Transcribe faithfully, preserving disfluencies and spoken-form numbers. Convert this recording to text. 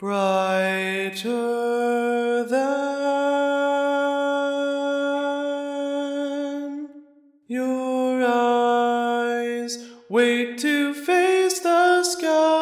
brighter than your eyes wait to face the sky.